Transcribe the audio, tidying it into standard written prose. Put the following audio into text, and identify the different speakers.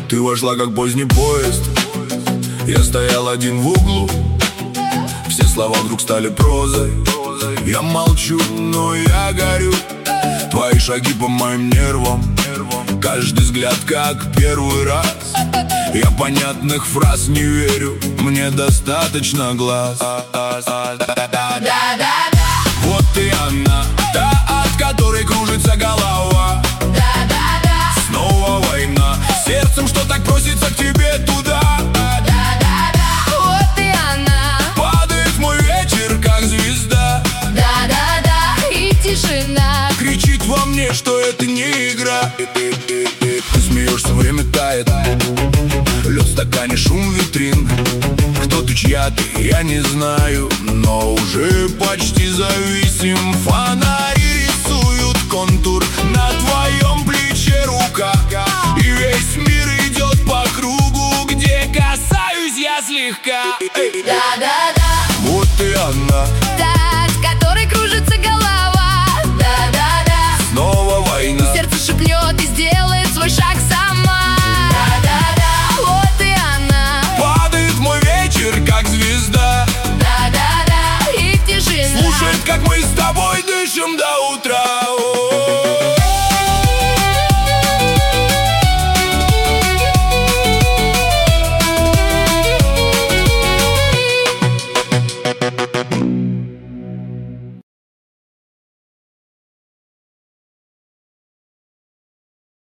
Speaker 1: Ты вошла как поздний поезд, я стоял один в углу. Все слова вдруг стали прозой. Я молчу, но я горю. Твои шаги по моим нервам, каждый взгляд как первый раз. Я понятных фраз не верю, мне достаточно глаз. Вот и она, та, от которой кружится голова. Снова война, сердцем, что так просится к тебе туда.
Speaker 2: Вот и она,
Speaker 1: падает в мой вечер, как звезда.
Speaker 2: и тишина
Speaker 1: Кричит во мне, что это не игра. Ты смеешься, время тает, лед в стакане, шум витрин. Кто ты, чья ты, я не знаю, но уже почти зависим. Фонари рисуют контур на твоем плече рука, и весь мир идет по кругу, где касаюсь я слегка.
Speaker 2: Да-да-да,
Speaker 1: Вот и она,